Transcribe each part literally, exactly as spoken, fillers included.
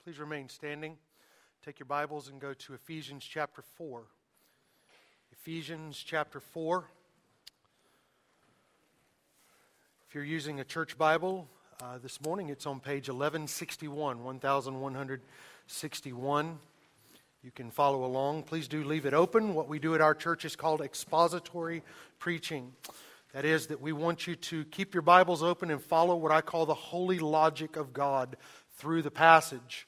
Please remain standing. Take your Bibles and go to Ephesians chapter four. Ephesians chapter four. If you're using a church Bible uh, this morning, it's on page eleven sixty-one, eleven sixty-one. You can follow along. Please do leave it open. What we do at our church is called expository preaching. That is, that we want you to keep your Bibles open and follow what I call the holy logic of God through the passage.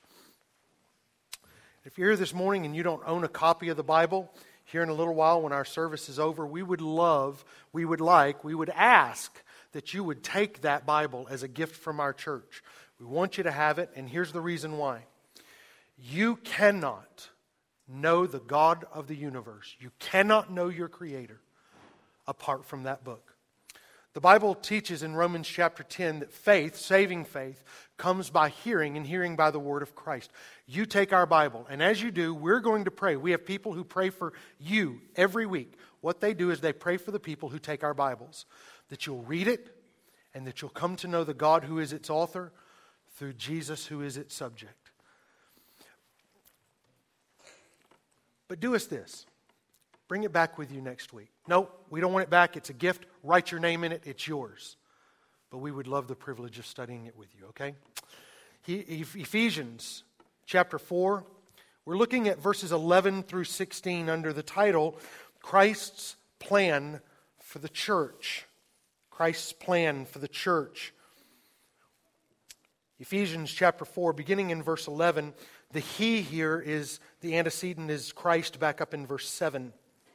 If you're here this morning and you don't own a copy of the Bible, here in a little while when our service is over, we would love, we would like, we would ask that you would take that Bible as a gift from our church. We want you to have it, and here's the reason why. You cannot know the God of the universe. You cannot know your Creator apart from that book. The Bible teaches in Romans chapter ten that faith, saving faith, comes by hearing, and hearing by the word of Christ. You take our Bible, and as you do, we're going to pray. We have people who pray for you every week. What they do is they pray for the people who take our Bibles, that you'll read it, and that you'll come to know the God who is its author through Jesus who is its subject. But do us this. Bring it back with you next week. No, we don't want it back. It's a gift. Write your name in it. It's yours. But we would love the privilege of studying it with you, okay? He, Ephesians chapter four. We're looking at verses eleven through sixteen under the title, Christ's Plan for the Church. Christ's Plan for the Church. Ephesians chapter four, beginning in verse eleven. The He here is, the antecedent is Christ back up in verse seven.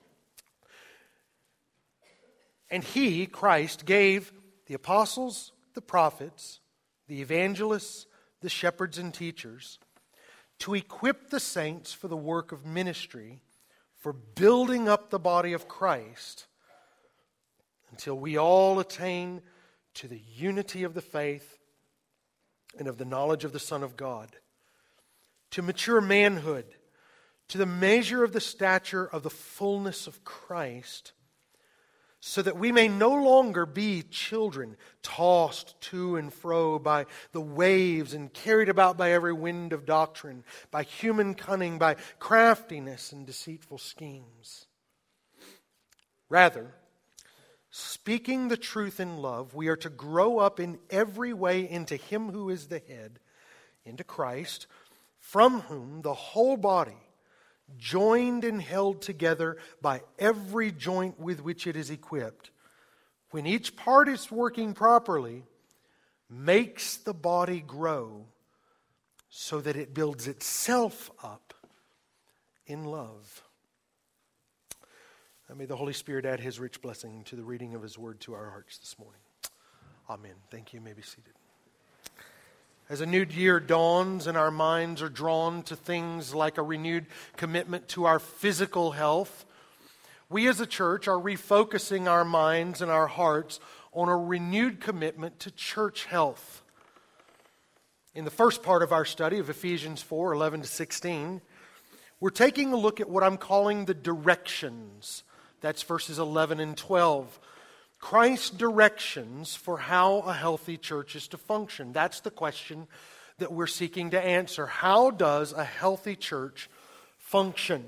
And He, Christ, gave the apostles, the prophets, the evangelists, the shepherds and teachers to equip the saints for the work of ministry, for building up the body of Christ, until we all attain to the unity of the faith and of the knowledge of the Son of God, to mature manhood, to the measure of the stature of the fullness of Christ, so that we may no longer be children, tossed to and fro by the waves and carried about by every wind of doctrine, by human cunning, by craftiness and deceitful schemes. Rather, speaking the truth in love, we are to grow up in every way into Him who is the head, into Christ, from whom the whole body, joined and held together by every joint with which it is equipped, when each part is working properly, makes the body grow so that it builds itself up in love. And may the Holy Spirit add His rich blessing to the reading of His word to our hearts this morning. Amen. Thank you. You may be seated. As a new year dawns and our minds are drawn to things like a renewed commitment to our physical health, we as a church are refocusing our minds and our hearts on a renewed commitment to church health. In the first part of our study of Ephesians four, eleven to sixteen, we're taking a look at what I'm calling the directions. That's verses eleven and twelve. Christ's directions for how a healthy church is to function. That's the question that we're seeking to answer. How does a healthy church function?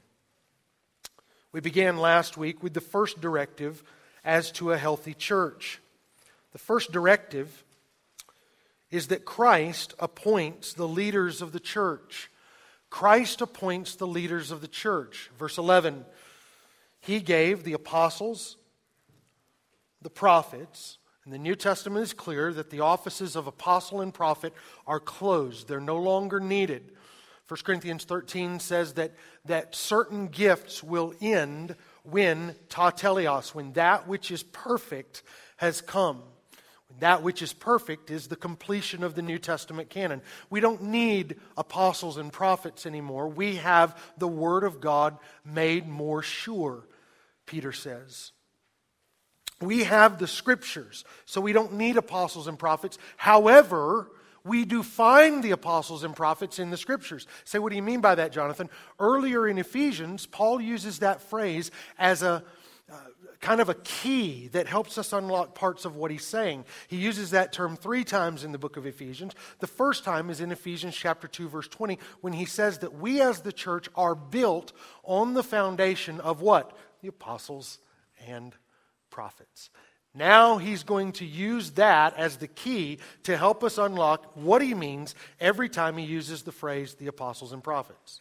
We began last week with the first directive as to a healthy church. The first directive is that Christ appoints the leaders of the church. Christ appoints the leaders of the church. Verse eleven, He gave the apostles, the prophets, and the New Testament is clear that the offices of apostle and prophet are closed. They're no longer needed. First Corinthians thirteen says that, that certain gifts will end when ta teleos, when that which is perfect has come. When that which is perfect is the completion of the New Testament canon. We don't need apostles and prophets anymore. We have the Word of God made more sure, Peter says. We have the Scriptures, so we don't need apostles and prophets. However, we do find the apostles and prophets in the Scriptures. Say, what do you mean by that, Jonathan? Earlier in Ephesians, Paul uses that phrase as a uh, kind of a key that helps us unlock parts of what he's saying. He uses that term three times in the book of Ephesians. The first time is in Ephesians chapter two, verse twenty, when he says that we as the church are built on the foundation of what? The apostles and prophets. Now he's going to use that as the key to help us unlock what he means every time he uses the phrase the apostles and prophets.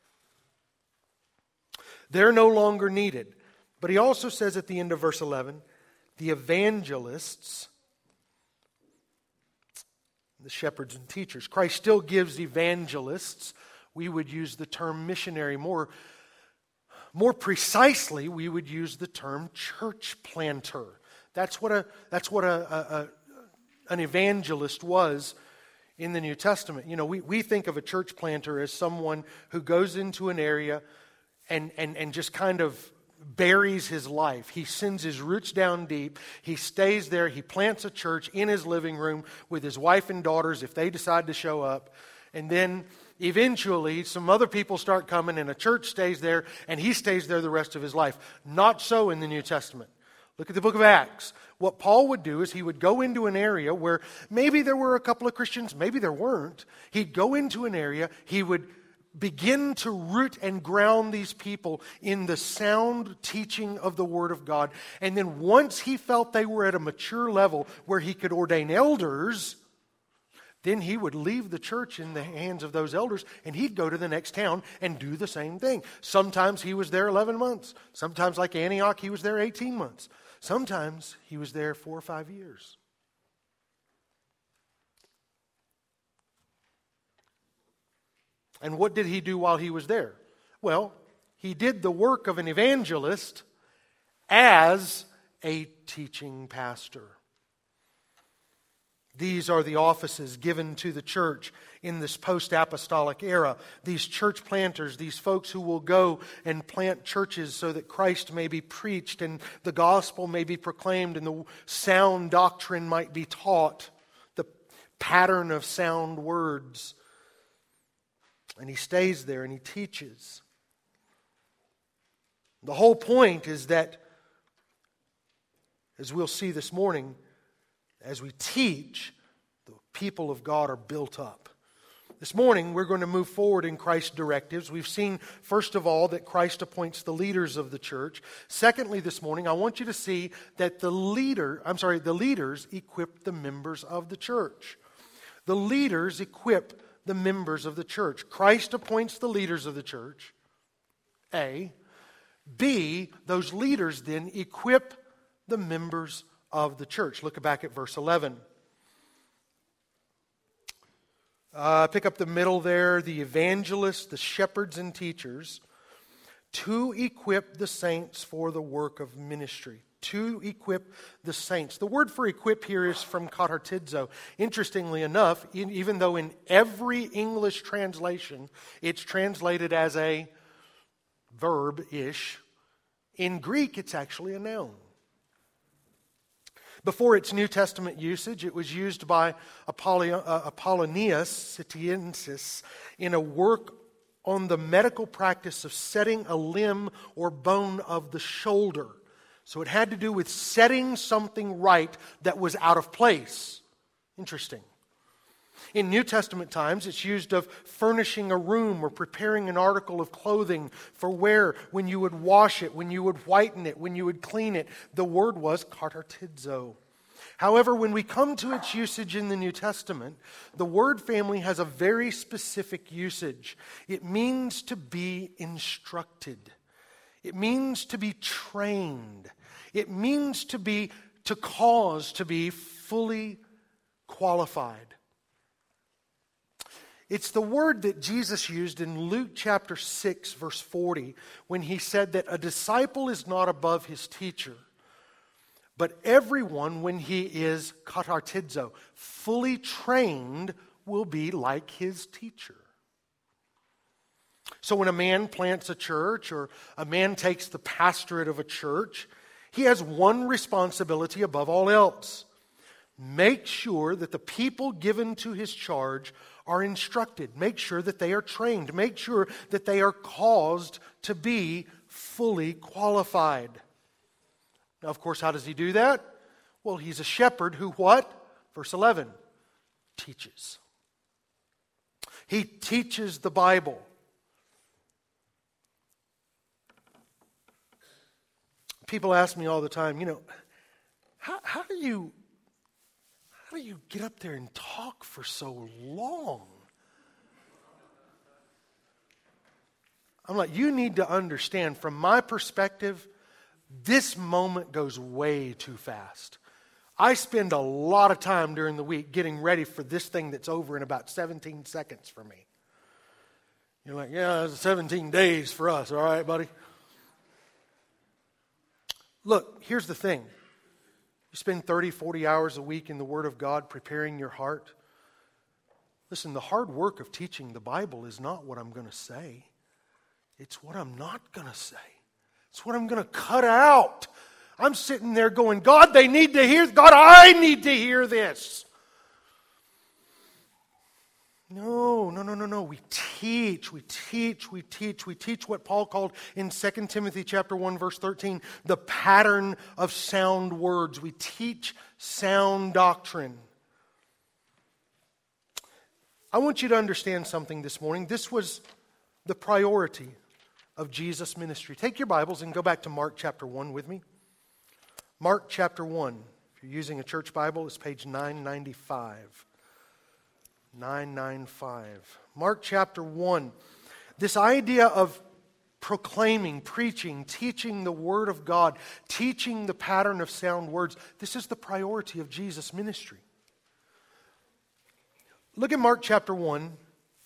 They're no longer needed. But he also says at the end of verse eleven, the evangelists, the shepherds and teachers. Christ still gives evangelists. We would use the term missionary. More, more precisely, we would use the term church planter. That's what a that's what a, a, a an evangelist was in the New Testament. You know, we, we think of a church planter as someone who goes into an area and and and just kind of buries his life. He sends his roots down deep. He stays there. He plants a church in his living room with his wife and daughters if they decide to show up. And then eventually some other people start coming and a church stays there and he stays there the rest of his life. Not so in the New Testament. Look at the book of Acts. What Paul would do is he would go into an area where maybe there were a couple of Christians, maybe there weren't. He'd go into an area, he would begin to root and ground these people in the sound teaching of the Word of God. And then once he felt they were at a mature level where he could ordain elders, then he would leave the church in the hands of those elders and he'd go to the next town and do the same thing. Sometimes he was there eleven months. Sometimes, like Antioch, he was there eighteen months. Sometimes he was there four or five years. And what did he do while he was there? Well, he did the work of an evangelist as a teaching pastor. These are the offices given to the church in this post-apostolic era. These church planters, these folks who will go and plant churches so that Christ may be preached and the gospel may be proclaimed and the sound doctrine might be taught, the pattern of sound words. And he stays there and he teaches. The whole point is that, as we'll see this morning, as we teach, the people of God are built up. This morning, we're going to move forward in Christ's directives. We've seen, first of all, that Christ appoints the leaders of the church. Secondly, this morning, I want you to see that the leader, I'm sorry, the leaders equip the members of the church. The leaders equip the members of the church. Christ appoints the leaders of the church. A. B. Those leaders then equip the members of the church. Look back at verse eleven. Uh, pick up the middle there. The evangelists, the shepherds and teachers, to equip the saints for the work of ministry. To equip the saints. The word for equip here is from katartizo. Interestingly enough, in, even though in every English translation it's translated as a verb-ish, in Greek it's actually a noun. Before its New Testament usage, it was used by Apollonius Sitiensis in a work on the medical practice of setting a limb or bone of the shoulder. So it had to do with setting something right that was out of place. Interesting. In New Testament times, it's used of furnishing a room or preparing an article of clothing for wear, when you would wash it, when you would whiten it, when you would clean it. The word was katartizo. However, when we come to its usage in the New Testament, the word family has a very specific usage. It means to be instructed. It means to be trained. It means to be, to cause to be fully qualified. It's the word that Jesus used in Luke chapter six, verse forty, when he said that a disciple is not above his teacher, but everyone, when he is katartizo, fully trained, will be like his teacher. So when a man plants a church or a man takes the pastorate of a church, he has one responsibility above all else. Make sure that the people given to his charge are instructed. Make sure that they are trained. Make sure that they are caused to be fully qualified. Now, of course, how does he do that? Well, he's a shepherd who what? Verse eleven, teaches. He teaches the Bible. People ask me all the time, you know, how, how do you how do you get up there and talk for so long? I'm like, you need to understand, from my perspective, this moment goes way too fast. I spend a lot of time during the week getting ready for this thing that's over in about seventeen seconds for me. You're like, yeah, it's seventeen days for us, all right, buddy? Look, here's the thing. You spend thirty, forty hours a week in the Word of God preparing your heart. Listen, the hard work of teaching the Bible is not what I'm going to say. It's what I'm not going to say. It's what I'm going to cut out. I'm sitting there going, God, they need to hear, God, I need to hear this. No, no, no, no, no. We teach, we teach, we teach. We teach what Paul called in Second Timothy chapter one, verse thirteen, the pattern of sound words. We teach sound doctrine. I want you to understand something this morning. This was the priority of Jesus' ministry. Take your Bibles and go back to Mark chapter one with me. Mark chapter one. If you're using a church Bible, it's page nine ninety-five. nine ninety-five. Mark chapter one. This idea of proclaiming, preaching, teaching the Word of God, teaching the pattern of sound words, this is the priority of Jesus' ministry. Look at Mark chapter one.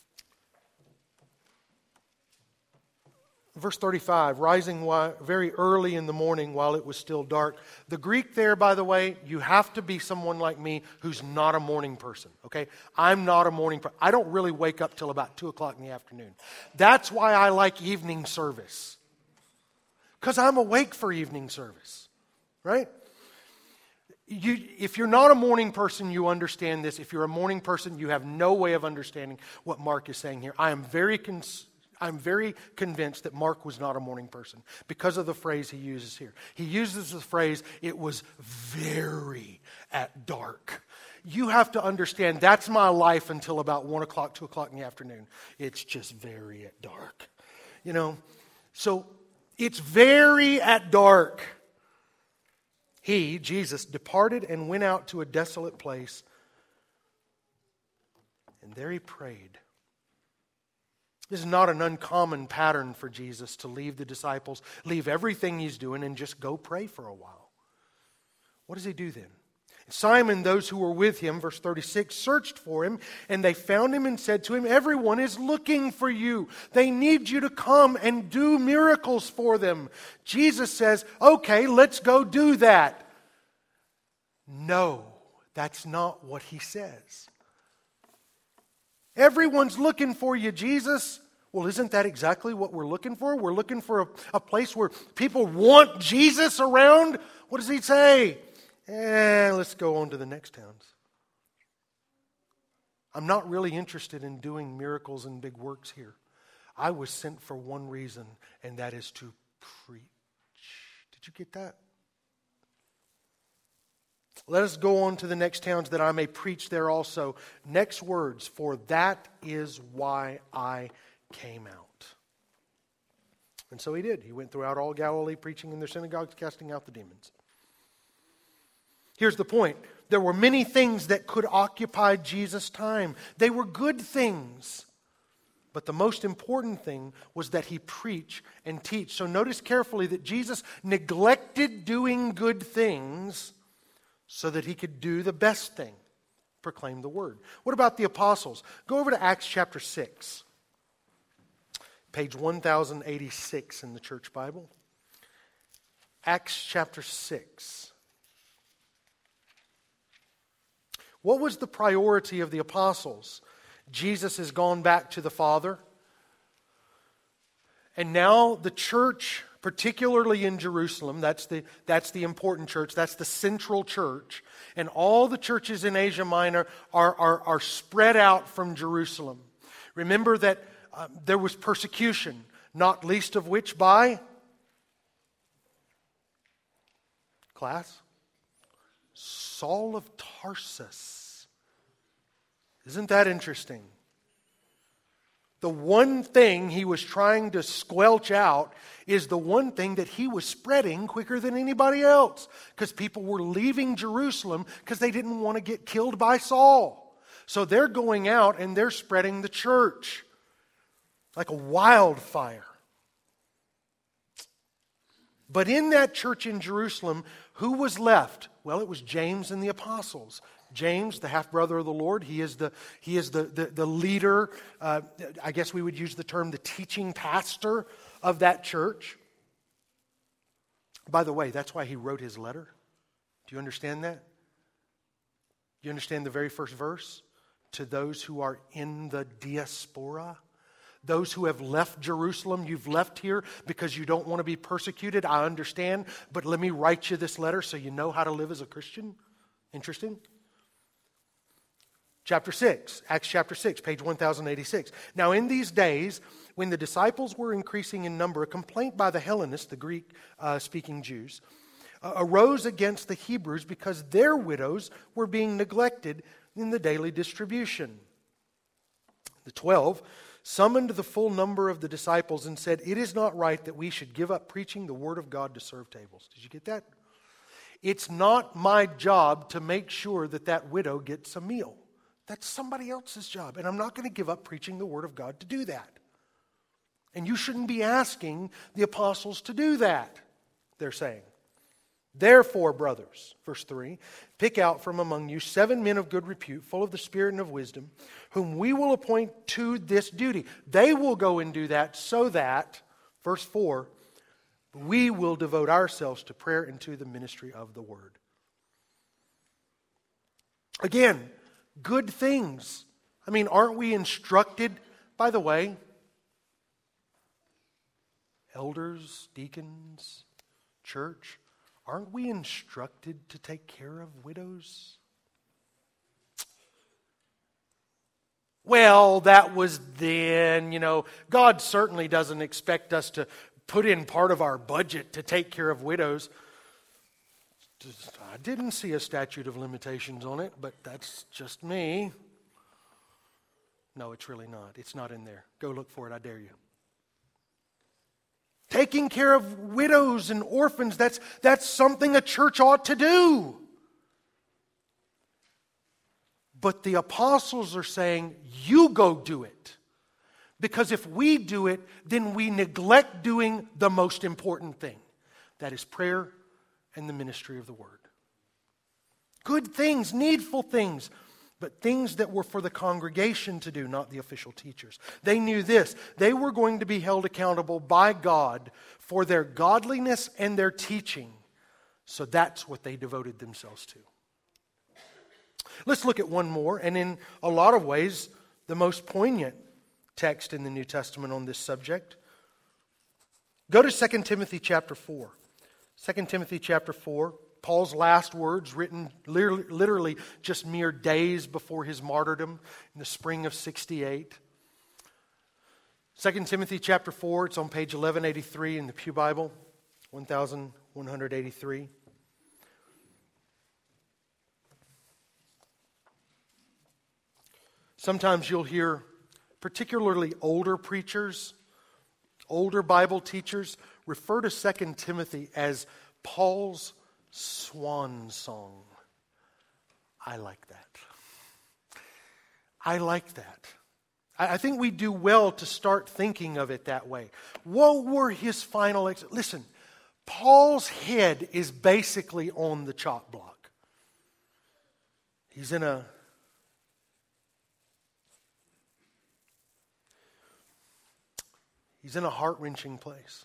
Verse thirty-five, rising very early in the morning while it was still dark. The Greek there, by the way, you have to be someone like me who's not a morning person, okay? I'm not a morning person. I don't really wake up till about two o'clock in the afternoon. That's why I like evening service. Because I'm awake for evening service, right? You, if you're not a morning person, you understand this. If you're a morning person, you have no way of understanding what Mark is saying here. I am very concerned. I'm very convinced that Mark was not a morning person because of the phrase he uses here. He uses the phrase, it was very at dark. You have to understand, that's my life until about one o'clock, two o'clock in the afternoon. It's just very at dark. You know, so it's very at dark. He, Jesus, departed and went out to a desolate place, and there he prayed. This is not an uncommon pattern for Jesus to leave the disciples, leave everything he's doing, and just go pray for a while. What does he do then? Simon, those who were with him, verse thirty-six, searched for him, and they found him and said to him, everyone is looking for you. They need you to come and do miracles for them. Jesus says, okay, let's go do that. No, that's not what he says. Everyone's looking for you, Jesus. Well, isn't that exactly what we're looking for? We're looking for a, a place where people want Jesus around. What does he say? Eh, let's go on to the next towns. I'm not really interested in doing miracles and big works here. I was sent for one reason, and that is to preach. Did you get that? Let us go on to the next towns that I may preach there also. Next words, for that is why I came out. And so he did. He went throughout all Galilee, preaching in their synagogues, casting out the demons. Here's the point. There were many things that could occupy Jesus' time. They were good things. But the most important thing was that he preach and teach. So notice carefully that Jesus neglected doing good things so that he could do the best thing, proclaim the word. What about the apostles? Go over to Acts chapter six. Page one thousand eighty-six in the church Bible. Acts chapter six. What was the priority of the apostles? Jesus has gone back to the Father. And now the church, particularly in Jerusalem, that's the, that's the important church, that's the central church. And all the churches in Asia Minor are, are, are spread out from Jerusalem. Remember that uh, there was persecution, not least of which by Class? Saul of Tarsus. Isn't that interesting? The one thing he was trying to squelch out is the one thing that he was spreading quicker than anybody else. Because people were leaving Jerusalem because they didn't want to get killed by Saul. So they're going out and they're spreading the church like a wildfire. But in that church in Jerusalem, who was left? Well, it was James and the apostles. James, the half-brother of the Lord, he is the, he is the, the, the leader, uh, I guess we would use the term the teaching pastor of that church. By the way, that's why he wrote his letter. Do you understand that? Do you understand the very first verse? To those who are in the diaspora. Those who have left Jerusalem, you've left here because you don't want to be persecuted. I understand, but let me write you this letter so you know how to live as a Christian. Interesting. Chapter six, Acts chapter six, page one thousand eighty-six. Now in these days, when the disciples were increasing in number, a complaint by the Hellenists, the Greek-speaking uh, Jews, uh, arose against the Hebrews because their widows were being neglected in the daily distribution. The twelve summoned the full number of the disciples and said, "It is not right that we should give up preaching the word of God to serve tables." Did you get that? It's not my job to make sure that that widow gets a meal. That's somebody else's job. And I'm not going to give up preaching the word of God to do that. And you shouldn't be asking the apostles to do that, they're saying. Therefore, brothers, verse three, pick out from among you seven men of good repute, full of the Spirit and of wisdom, whom we will appoint to this duty. They will go and do that so that, verse four, we will devote ourselves to prayer and to the ministry of the word. Again, good things. I mean, aren't we instructed, by the way, elders, deacons, church, aren't we instructed to take care of widows? Well, that was then, you know, God certainly doesn't expect us to put in part of our budget to take care of widows. I didn't see a statute of limitations on it, but that's just me. No, it's really not. It's not in there. Go look for it, I dare you. Taking care of widows and orphans, that's, that's something a church ought to do. But the apostles are saying, you go do it. Because if we do it, then we neglect doing the most important thing. That is prayer and the ministry of the word. Good things, needful things, but things that were for the congregation to do, not the official teachers. They knew this. They were going to be held accountable by God for their godliness and their teaching. So that's what they devoted themselves to. Let's look at one more, and in a lot of ways, the most poignant text in the New Testament on this subject. Go to Second Timothy chapter four. Second Timothy chapter four, Paul's last words written literally just mere days before his martyrdom in the spring of sixty-eight. Second Timothy chapter four, it's on page eleven eighty-three in the Pew Bible, eleven eighty-three. Sometimes you'll hear particularly older preachers, older Bible teachers, refer to Second Timothy as Paul's swan song. I like that. I like that. I, I think we do well to start thinking of it that way. What were his final... Ex- Listen, Paul's head is basically on the chop block. He's in a... He's in a heart-wrenching place.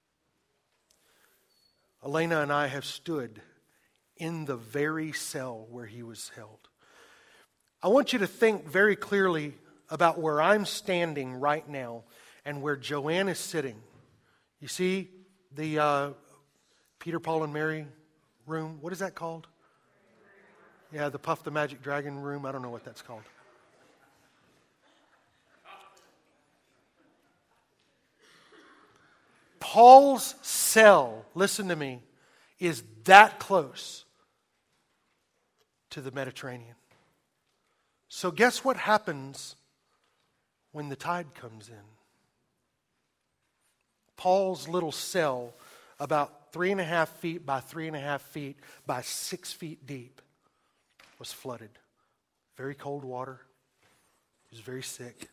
Elena and I have stood in the very cell where he was held. I want you to think very clearly about where I'm standing right now and where Joanne is sitting. You see the uh, Peter, Paul, and Mary room? What is that called? Yeah, the Puff the Magic Dragon room. I don't know what that's called. Paul's cell, listen to me, is that close to the Mediterranean. So guess what happens when the tide comes in? Paul's little cell, about three and a half feet by three and a half feet by six feet deep, was flooded. Very cold water. He was very sick.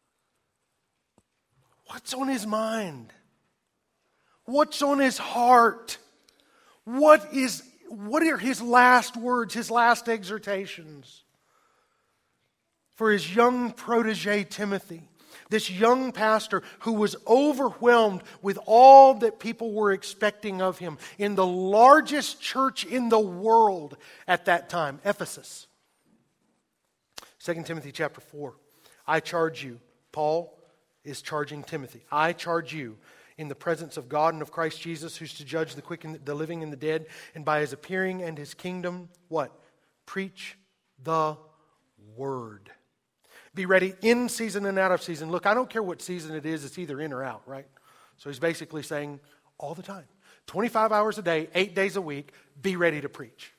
What's on his mind? What's on his heart? What is, what are his last words, his last exhortations for his young protege Timothy? This young pastor who was overwhelmed with all that people were expecting of him in the largest church in the world at that time, Ephesus. Second Timothy chapter four. I charge you, Paul is charging Timothy. I charge you in the presence of God and of Christ Jesus, who's to judge the quick and the living and the dead, and by his appearing and his kingdom, what? Preach the word. Be ready in season and out of season. Look, I don't care what season it is, it's either in or out, right? So he's basically saying all the time. twenty-five hours a day, eight days a week, be ready to preach.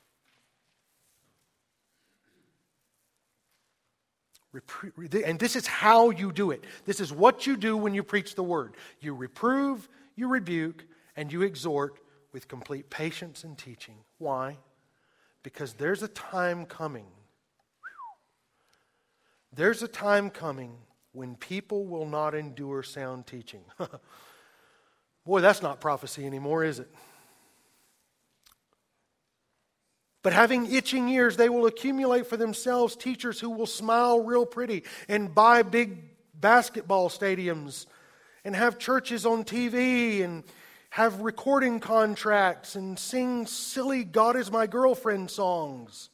And this is how you do it. This is what you do when you preach the word. You reprove, you rebuke, and you exhort with complete patience and teaching. Why? Because there's a time coming. There's a time coming when people will not endure sound teaching. Boy, that's not prophecy anymore, is it? But having itching ears, they will accumulate for themselves teachers who will smile real pretty and buy big basketball stadiums and have churches on T V and have recording contracts and sing silly God is my girlfriend songs.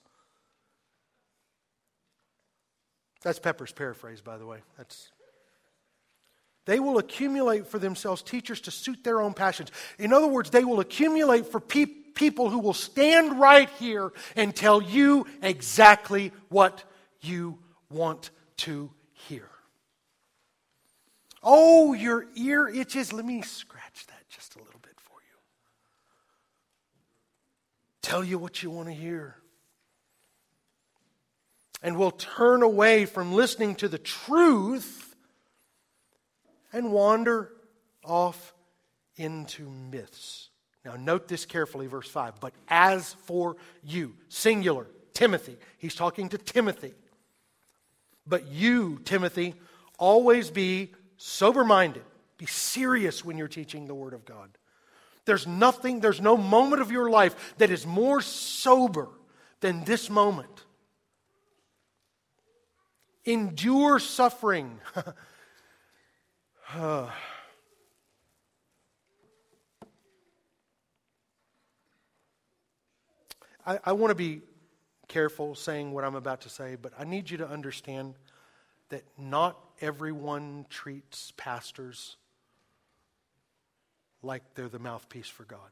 That's Pepper's paraphrase, by the way. That's. They will accumulate for themselves teachers to suit their own passions. In other words, they will accumulate for pe- people who will stand right here and tell you exactly what you want to hear. Oh, your ear itches. Let me scratch that just a little bit for you. Tell you what you want to hear. And will turn away from listening to the truth and wander off into myths. Now note this carefully, verse five. But as for you, singular, Timothy. He's talking to Timothy. But you, Timothy, always be sober-minded. Be serious when you're teaching the Word of God. There's nothing, there's no moment of your life that is more sober than this moment. Endure suffering. uh. I, I want to be careful saying what I'm about to say, but I need you to understand that not everyone treats pastors like they're the mouthpiece for God.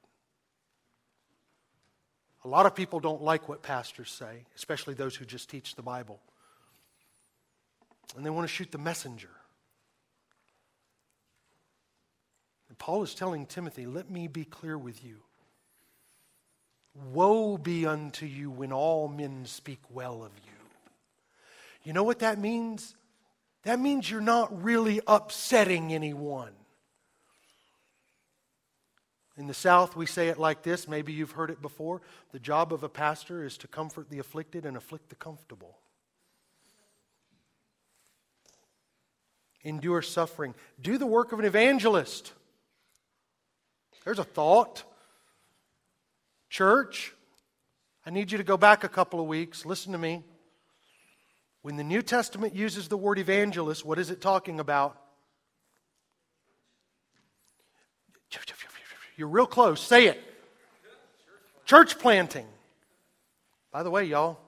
A lot of people don't like what pastors say, especially those who just teach the Bible. And they want to shoot the messenger. And Paul is telling Timothy, let me be clear with you. Woe be unto you when all men speak well of you. You know what that means? That means you're not really upsetting anyone. In the South, we say it like this. Maybe you've heard it before. The job of a pastor is to comfort the afflicted and afflict the comfortable. Endure suffering. Do the work of an evangelist. There's a thought. Church, I need you to go back a couple of weeks. Listen to me. When the New Testament uses the word evangelist, what is it talking about? You're real close. Say it. Church planting. By the way, y'all,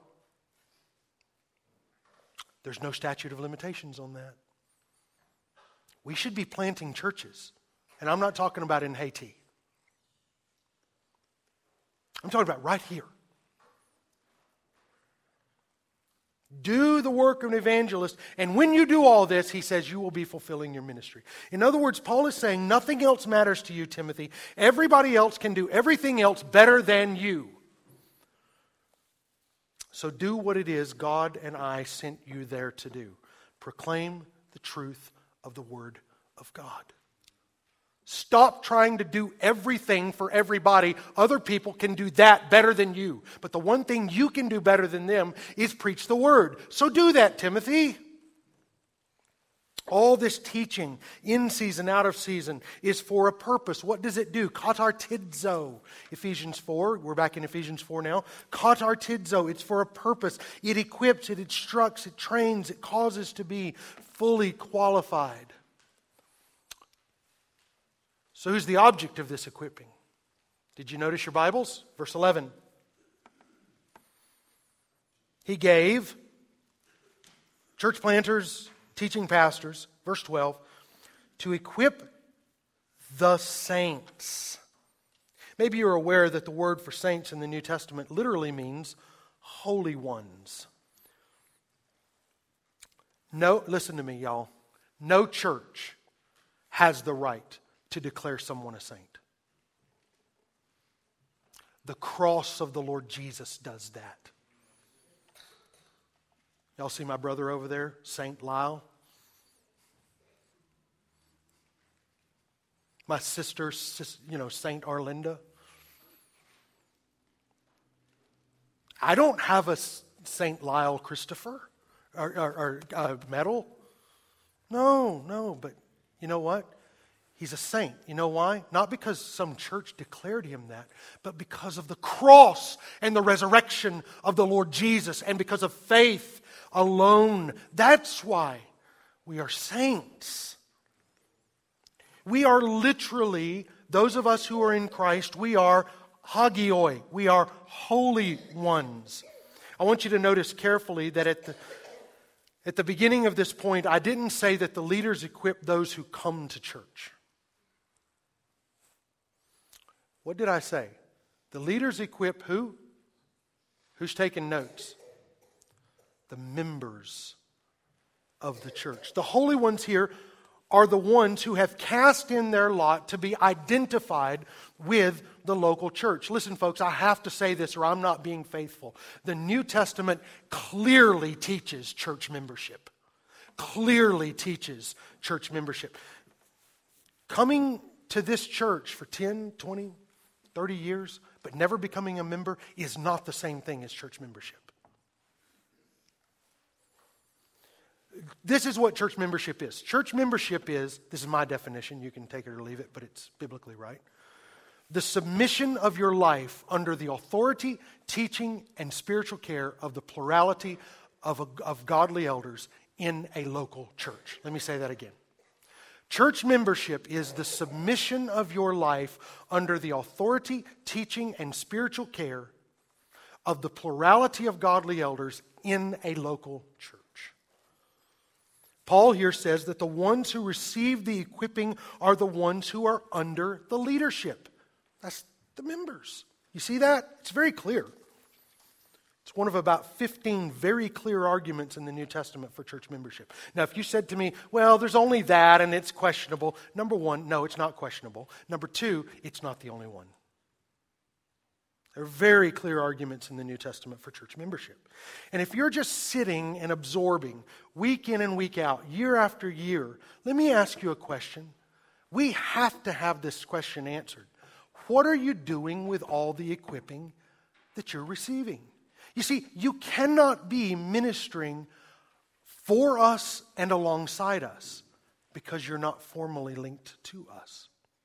there's no statute of limitations on that. We should be planting churches. And I'm not talking about in Haiti. I'm talking about right here. Do the work of an evangelist. And when you do all this, he says, you will be fulfilling your ministry. In other words, Paul is saying nothing else matters to you, Timothy. Everybody else can do everything else better than you. So do what it is God and I sent you there to do. Proclaim the truth of the Word of God. Stop trying to do everything for everybody. Other people can do that better than you. But the one thing you can do better than them is preach the Word. So do that, Timothy. All this teaching, in season, out of season, is for a purpose. What does it do? Katartidzo. Ephesians four. We're back in Ephesians four now. Katartidzo. It's for a purpose. It equips, it instructs, it trains, it causes to be fully qualified. So who's the object of this equipping? Did you notice your Bibles? Verse eleven. He gave church planters, teaching pastors, verse twelve, to equip the saints. Maybe you're aware that the word for saints in the New Testament literally means holy ones. No, listen to me, y'all. No church has the right to declare someone a saint. The cross of the Lord Jesus does that. Y'all see my brother over there, Saint Lyle? My sister, you know, Saint Arlinda. I don't have a Saint Lyle Christopher or, or, or uh, medal. No, no, but you know what? He's a saint. You know why? Not because some church declared him that, but because of the cross and the resurrection of the Lord Jesus and because of faith alone. That's why we are saints. We are literally, those of us who are in Christ, we are hagioi. We are holy ones. I want you to notice carefully that at the, at the beginning of this point, I didn't say that the leaders equip those who come to church. What did I say? The leaders equip who? Who's taking notes? The members of the church. The holy ones here are the ones who have cast in their lot to be identified with the local church. Listen, folks, I have to say this or I'm not being faithful. The New Testament clearly teaches church membership. Clearly teaches church membership. Coming to this church for ten, twenty, thirty years, but never becoming a member is not the same thing as church membership. This is what church membership is. Church membership is, this is my definition, you can take it or leave it, but it's biblically right. The submission of your life under the authority, teaching, and spiritual care of the plurality of, a, of godly elders in a local church. Let me say that again. Church membership is the submission of your life under the authority, teaching, and spiritual care of the plurality of godly elders in a local church. Paul here says that the ones who receive the equipping are the ones who are under the leadership. That's the members. You see that? It's very clear. It's one of about fifteen very clear arguments in the New Testament for church membership. Now, if you said to me, well, there's only that and it's questionable. Number one, no, it's not questionable. Number two, it's not the only one. There are very clear arguments in the New Testament for church membership. And if you're just sitting and absorbing week in and week out, year after year, let me ask you a question. We have to have this question answered. What are you doing with all the equipping that you're receiving? You see, you cannot be ministering for us and alongside us because you're not formally linked to us.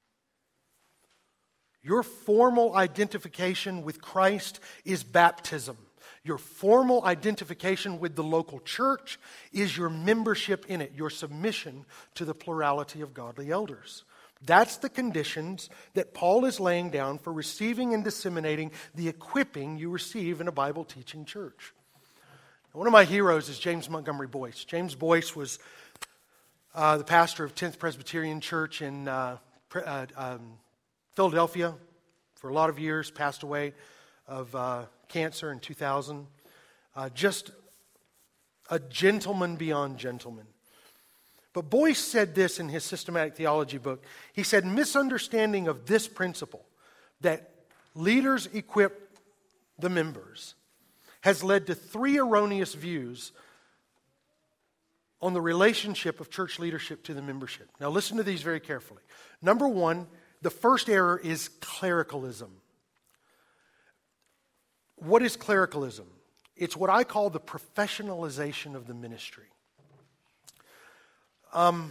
Your formal identification with Christ is baptism. Your formal identification with the local church is your membership in it, your submission to the plurality of godly elders. That's the conditions that Paul is laying down for receiving and disseminating the equipping you receive in a Bible-teaching church. One of my heroes is James Montgomery Boyce. James Boyce was uh, the pastor of tenth Presbyterian Church in uh, uh, um, Philadelphia for a lot of years, passed away of uh, cancer in two thousand. Uh, just a gentleman beyond gentlemen. But Boyce said this in his systematic theology book. He said, misunderstanding of this principle, that leaders equip the members, has led to three erroneous views on the relationship of church leadership to the membership. Now listen to these very carefully. Number one, the first error is clericalism. What is clericalism? It's what I call the professionalization of the ministry. Um,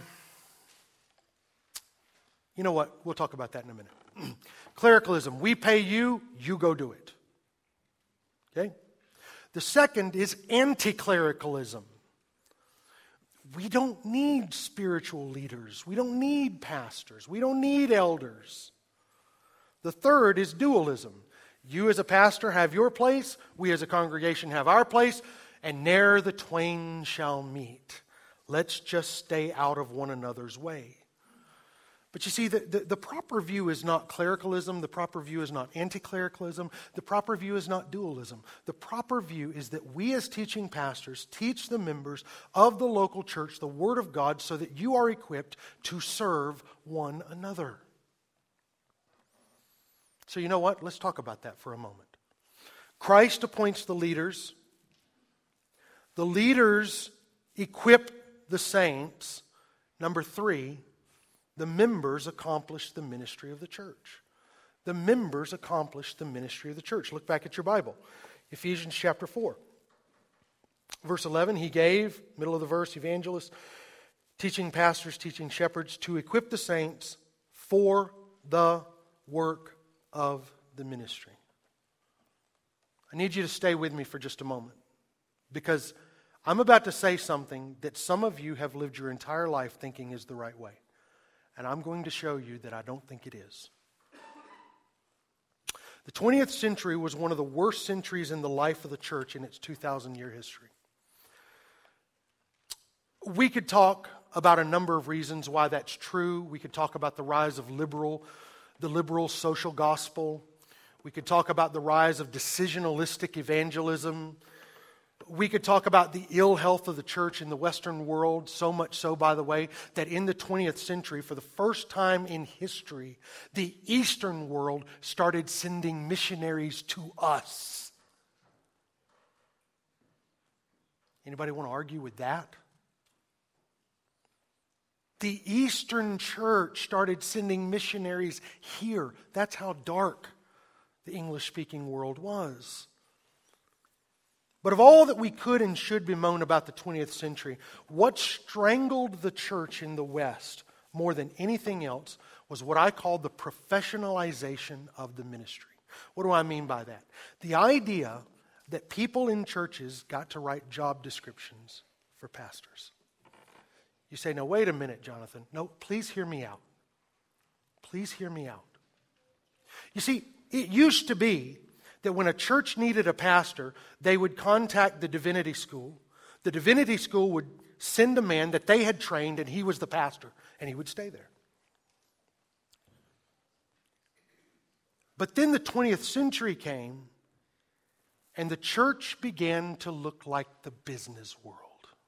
you know what? We'll talk about that in a minute. Clericalism. We pay you, you go do it. Okay? The second is anti-clericalism. We don't need spiritual leaders. We don't need pastors. We don't need elders. The third is dualism. You as a pastor have your place. We as a congregation have our place. And ne'er the twain shall meet. Let's just stay out of one another's way. But you see, the, the, the proper view is not clericalism. The proper view is not anti-clericalism. The proper view is not dualism. The proper view is that we as teaching pastors teach the members of the local church the Word of God so that you are equipped to serve one another. So you know what? Let's talk about that for a moment. Christ appoints the leaders. The leaders equip the saints. Number three, the members accomplish the ministry of the church. The members accomplish the ministry of the church. Look back at your Bible. Ephesians chapter four. Verse eleven, he gave, middle of the verse, evangelists, teaching pastors, teaching shepherds, to equip the saints for the work of the ministry. I need you to stay with me for just a moment, because I'm about to say something that some of you have lived your entire life thinking is the right way. And I'm going to show you that I don't think it is. The twentieth century was one of the worst centuries in the life of the church in its two thousand year history. We could talk about a number of reasons why that's true. We could talk about the rise of liberal, the liberal social gospel. We could talk about the rise of decisionalistic evangelism. We could talk about the ill health of the church in the Western world, so much so, by the way, that in the twentieth century, for the first time in history, the Eastern world started sending missionaries to us. Anybody want to argue with that? The Eastern church started sending missionaries here. That's how dark the English-speaking world was. But of all that we could and should bemoan about the twentieth century, what strangled the church in the West more than anything else was what I call the professionalization of the ministry. What do I mean by that? The idea that people in churches got to write job descriptions for pastors. You say, no, wait a minute, Jonathan. No, please hear me out. Please hear me out. You see, it used to be that when a church needed a pastor, they would contact the divinity school. The divinity school would send a man that they had trained, and he was the pastor, and he would stay there. But then the twentieth century came, and the church began to look like the business world.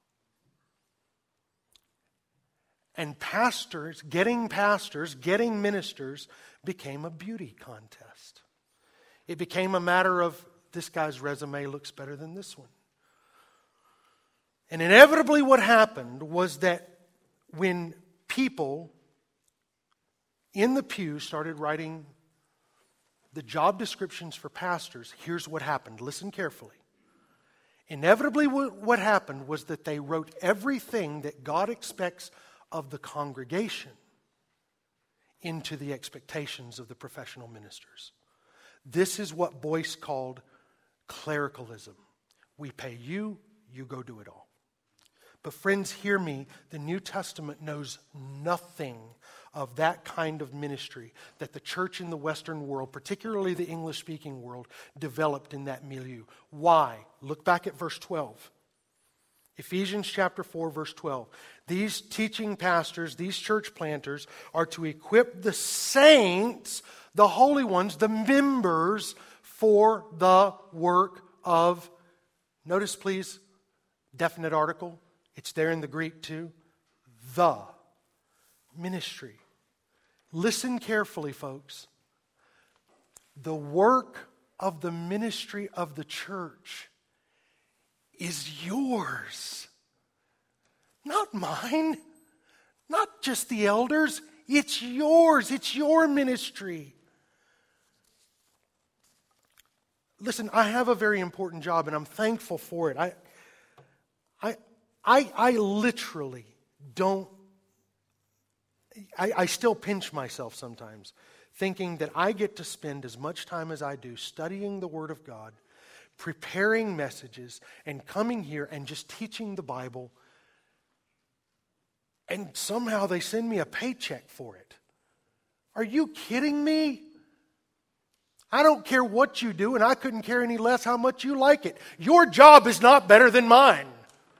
And pastors, getting pastors, getting ministers, became a beauty contest. It became a matter of, this guy's resume looks better than this one. And inevitably what happened was that when people in the pew started writing the job descriptions for pastors, here's what happened. Listen carefully. Inevitably what happened was that they wrote everything that God expects of the congregation into the expectations of the professional ministers. This is what Boyce called clericalism. We pay you, you go do it all. But friends, hear me, the New Testament knows nothing of that kind of ministry that the church in the Western world, particularly the English-speaking world, developed in that milieu. Why? Look back at verse twelve. Ephesians chapter four, verse twelve. These teaching pastors, these church planters, are to equip the saints, the holy ones, the members, for the work of, notice please, definite article. It's there in the Greek too. The ministry. Listen carefully, folks. The work of the ministry of the church is yours. Not mine. Not just the elders. It's yours. It's your ministry. Listen, I have a very important job and I'm thankful for it. I, I, I, I literally don't, I, I still pinch myself sometimes thinking that I get to spend as much time as I do studying the Word of God, preparing messages, and coming here and just teaching the Bible, and somehow they send me a paycheck for it. Are you kidding me? I don't care what you do, and I couldn't care any less how much you like it. Your job is not better than mine.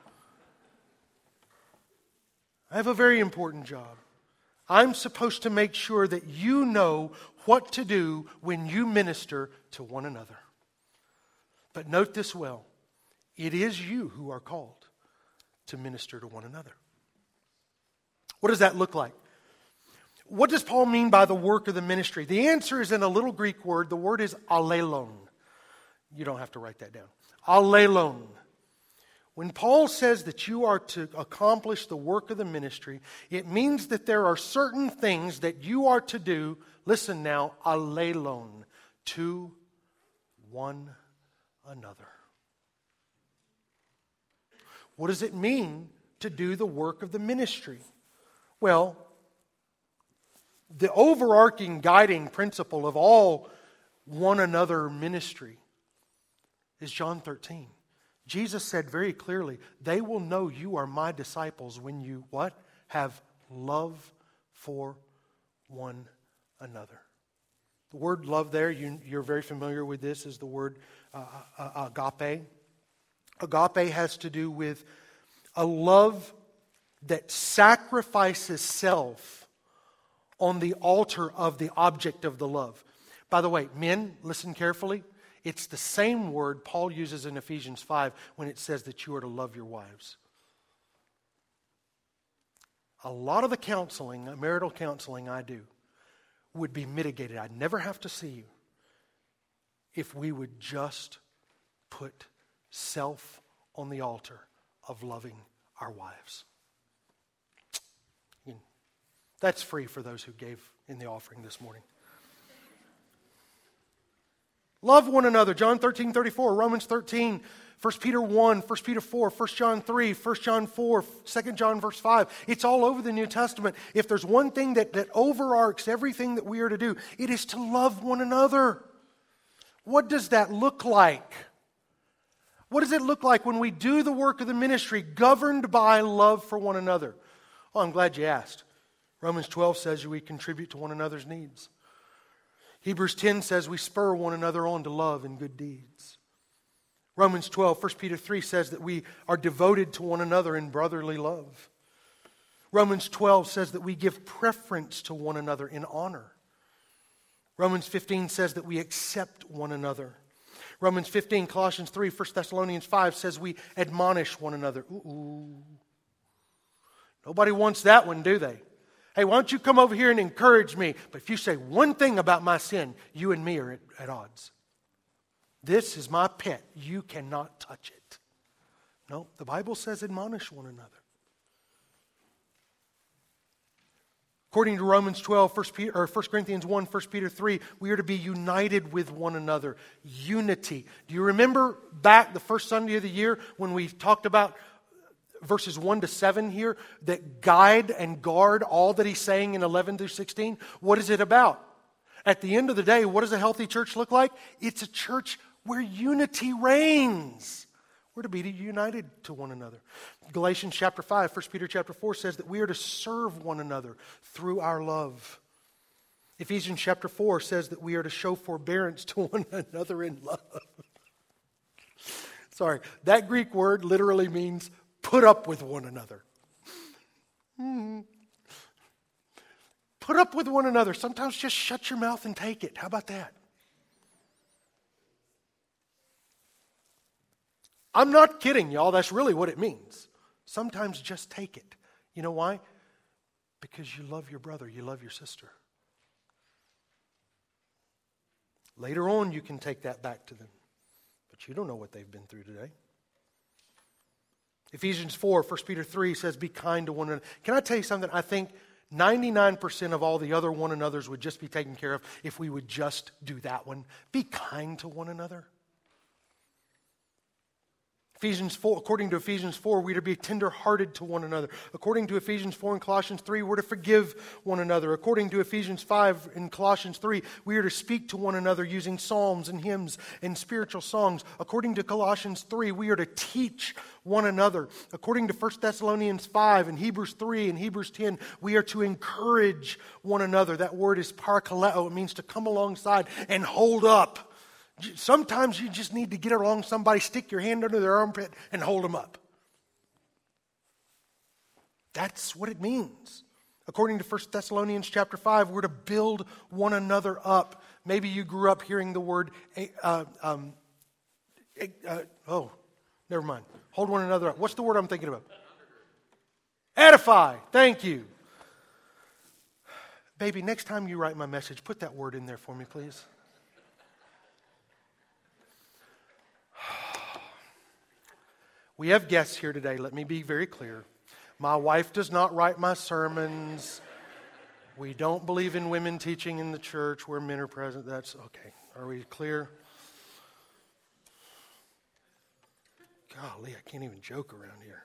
I have a very important job. I'm supposed to make sure that you know what to do when you minister to one another. But note this well, it is you who are called to minister to one another. What does that look like? What does Paul mean by the work of the ministry? The answer is in a little Greek word. The word is allelon. You don't have to write that down. Allelon. When Paul says that you are to accomplish the work of the ministry, it means that there are certain things that you are to do, listen now, allelon, to one another. What does it mean to do the work of the ministry? Well, the overarching guiding principle of all one another ministry is John thirteen. Jesus said very clearly, they will know you are my disciples when you, what? Have love for one another. The word love there, you, you're very familiar with this, is the word uh, uh, agape. Agape has to do with a love that sacrifices self on the altar of the object of the love. By the way, men, listen carefully. It's the same word Paul uses in Ephesians five when it says that you are to love your wives. A lot of the counseling, marital counseling I do, would be mitigated. I'd never have to see you if we would just put self on the altar of loving our wives. That's free for those who gave in the offering this morning. Love one another. John thirteen thirty-four, Romans thirteen, First Peter one, First Peter four, First John three, First John four, Second John verse five. It's all over the New Testament. If there's one thing that, that overarches everything that we are to do, it is to love one another. What does that look like? What does it look like when we do the work of the ministry governed by love for one another? Oh, I'm glad you asked. Romans twelve says we contribute to one another's needs. Hebrews ten says we spur one another on to love and good deeds. Romans twelve, First Peter three says that we are devoted to one another in brotherly love. Romans twelve says that we give preference to one another in honor. Romans fifteen says that we accept one another. Romans fifteen, Colossians three, First Thessalonians five says we admonish one another. Ooh. Nobody wants that one, do they? Hey, why don't you come over here and encourage me? But if you say one thing about my sin, you and me are at, at odds. This is my pet. You cannot touch it. No, the Bible says admonish one another. According to Romans twelve, First Peter, or First Corinthians one, First Peter three, we are to be united with one another. Unity. Do you remember back the first Sunday of the year when we talked about verses one to seven here that guide and guard all that he's saying in eleven through sixteen? What is it about? At the end of the day, what does a healthy church look like? It's a church where unity reigns. We're to be united to one another. Galatians chapter five, First Peter chapter four says that we are to serve one another through our love. Ephesians chapter four says that we are to show forbearance to one another in love. Sorry, that Greek word literally means put up with one another. Hmm. Put up with one another. Sometimes just shut your mouth and take it. How about that? I'm not kidding, y'all. That's really what it means. Sometimes just take it. You know why? Because you love your brother, you love your sister. Later on, you can take that back to them. But you don't know what they've been through today. Ephesians four, First Peter three says, be kind to one another. Can I tell you something? I think ninety-nine percent of all the other one another's would just be taken care of if we would just do that one. Be kind to one another. Ephesians four, according to Ephesians four, we're to be tender-hearted to one another. According to Ephesians four and Colossians three, we're to forgive one another. According to Ephesians five and Colossians three, we are to speak to one another using psalms and hymns and spiritual songs. According to Colossians three, we are to teach one another. According to First Thessalonians five and Hebrews three and Hebrews ten, we are to encourage one another. That word is parakaleo. It means to come alongside and hold up. Sometimes you just need to get along somebody, stick your hand under their armpit, and hold them up. That's what it means. According to First Thessalonians chapter five, we're to build one another up. Maybe you grew up hearing the word, uh, um, uh, oh, never mind. Hold one another up. What's the word I'm thinking about? Edify. Thank you. Baby, next time you write my message, put that word in there for me, please. We have guests here today. Let me be very clear. My wife does not write my sermons. We don't believe in women teaching in the church where men are present. That's okay. Are we clear? Golly, I can't even joke around here.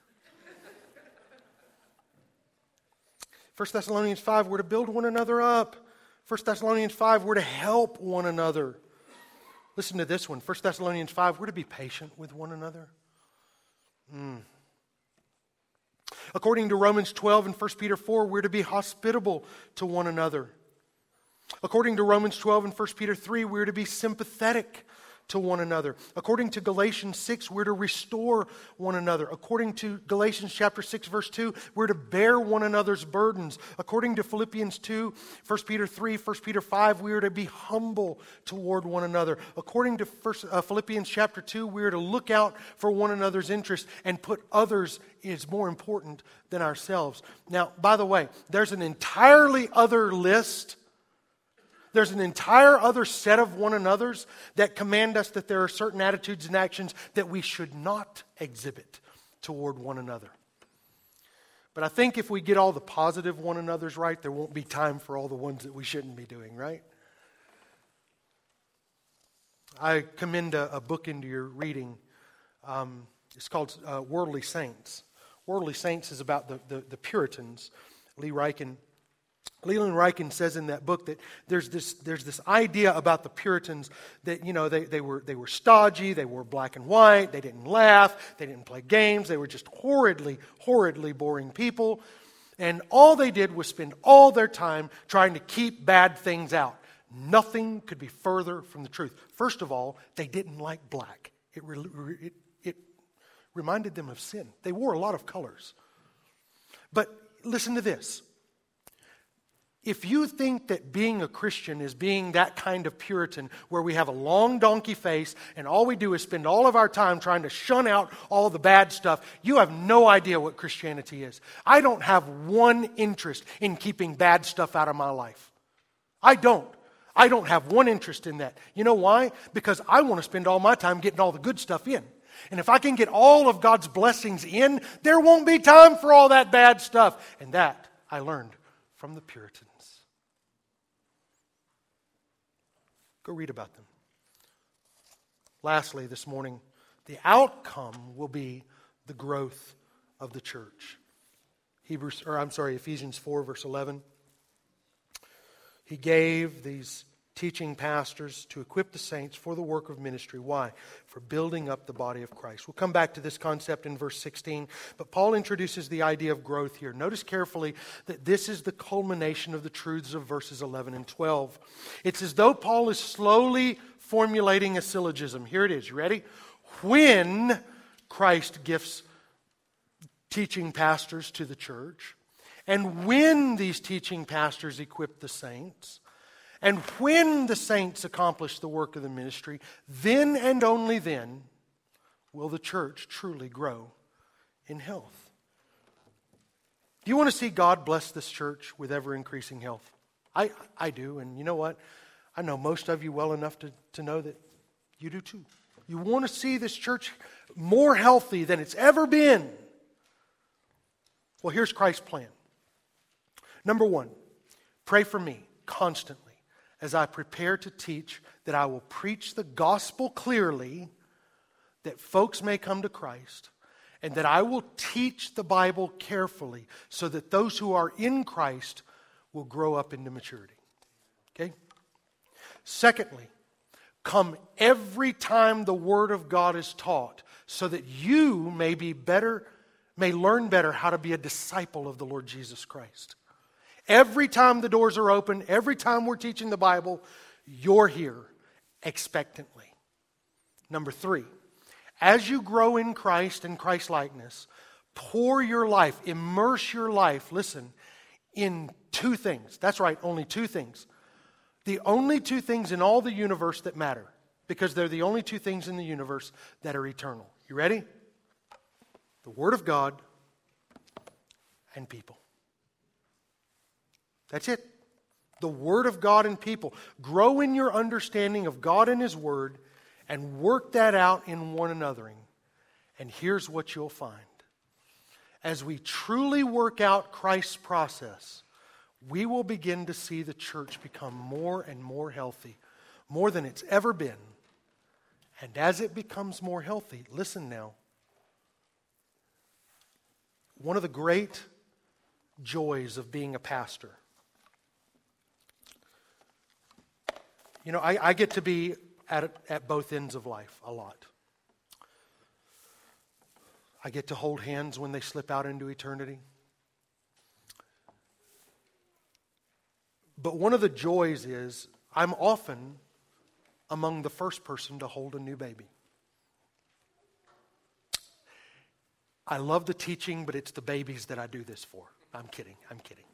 First Thessalonians five, we're to build one another up. First Thessalonians five, we're to help one another. Listen to this one. First Thessalonians five, we're to be patient with one another. Mm. According to Romans twelve and First Peter four, we're to be hospitable to one another. According to Romans twelve and First Peter three, we're to be sympathetic to one another. According to Galatians six, we're to restore one another. According to Galatians chapter six, verse two, we're to bear one another's burdens. According to Philippians two, First Peter three, First Peter five, we are to be humble toward one another. According to First, uh, Philippians chapter two, we are to look out for one another's interests and put others is more important than ourselves. Now, by the way, there's an entirely other list. There's an entire other set of one another's that command us that there are certain attitudes and actions that we should not exhibit toward one another. But I think if we get all the positive one another's right, there won't be time for all the ones that we shouldn't be doing, right? I commend a, a book into your reading. Um, it's called uh, Worldly Saints. Worldly Saints is about the, the, the Puritans. Lee Ryken Leland Ryken says in that book that there's this there's this idea about the Puritans that, you know, they, they were they were stodgy, they wore black and white, they didn't laugh, they didn't play games, they were just horridly, horridly boring people. And all they did was spend all their time trying to keep bad things out. Nothing could be further from the truth. First of all, they didn't like black. It, it, it reminded them of sin. They wore a lot of colors. But listen to this. If you think that being a Christian is being that kind of Puritan where we have a long donkey face and all we do is spend all of our time trying to shun out all the bad stuff, you have no idea what Christianity is. I don't have one interest in keeping bad stuff out of my life. I don't. I don't have one interest in that. You know why? Because I want to spend all my time getting all the good stuff in. And if I can get all of God's blessings in, there won't be time for all that bad stuff. And that I learned from the Puritans. Go read about them. Lastly, this morning, the outcome will be the growth of the church. Hebrews, or I'm sorry, Ephesians four, verse eleven. He gave these teaching pastors to equip the saints for the work of ministry. Why? For building up the body of Christ. We'll come back to this concept in verse sixteen, but Paul introduces the idea of growth here. Notice carefully that this is the culmination of the truths of verses eleven and twelve. It's as though Paul is slowly formulating a syllogism. Here it is. You ready? When Christ gifts teaching pastors to the church, and when these teaching pastors equip the saints, and when the saints accomplish the work of the ministry, then and only then will the church truly grow in health. Do you want to see God bless this church with ever-increasing health? I, I do, and you know what? I know most of you well enough to, to know that you do too. You want to see this church more healthy than it's ever been. Well, here's Christ's plan. Number one, pray for me constantly as I prepare to teach, that I will preach the gospel clearly, that folks may come to Christ, and that I will teach the Bible carefully so that those who are in Christ will grow up into maturity. Okay? Secondly, come every time the Word of God is taught so that you may be better, may learn better how to be a disciple of the Lord Jesus Christ. Every time the doors are open, every time we're teaching the Bible, you're here expectantly. Number three, as you grow in Christ and Christ-likeness, pour your life, immerse your life, listen, in two things. That's right, only two things. The only two things in all the universe that matter, because they're the only two things in the universe that are eternal. You ready? The Word of God and people. That's it. The Word of God and people. Grow in your understanding of God and His Word and work that out in one anothering. And here's what you'll find. As we truly work out Christ's process, we will begin to see the church become more and more healthy, more than it's ever been. And as it becomes more healthy, listen now, one of the great joys of being a pastor, you know, I, I get to be at, at both ends of life a lot. I get to hold hands when they slip out into eternity. But one of the joys is I'm often among the first person to hold a new baby. I love the teaching, but it's the babies that I do this for. I'm kidding, I'm kidding.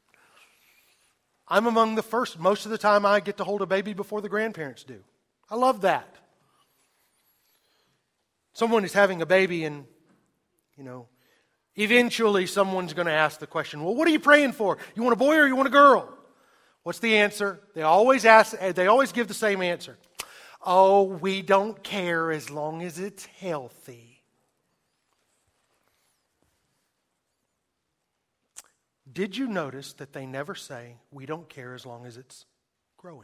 I'm among the first. Most of the time I get to hold a baby before the grandparents do. I love that. Someone is having a baby and, you know, eventually someone's going to ask the question, well, what are you praying for? You want a boy or you want a girl? What's the answer? They always ask, they always give the same answer. Oh, we don't care as long as it's healthy. Did you notice that they never say, we don't care as long as it's growing?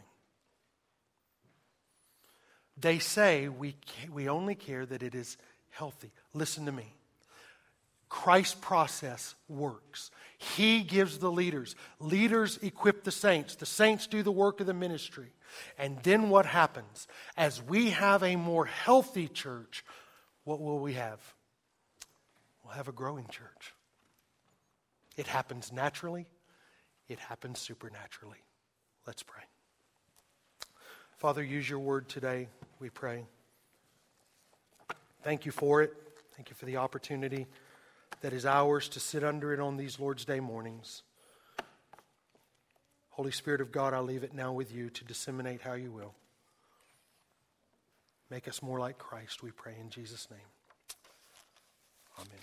They say, we, we only care that it is healthy. Listen to me. Christ's process works. He gives the leaders. Leaders equip the saints. The saints do the work of the ministry. And then what happens? As we have a more healthy church, what will we have? We'll have a growing church. It happens naturally. It happens supernaturally. Let's pray. Father, use your word today, we pray. Thank you for it. Thank you for the opportunity that is ours to sit under it on these Lord's Day mornings. Holy Spirit of God, I leave it now with you to disseminate how you will. Make us more like Christ, we pray in Jesus' name. Amen.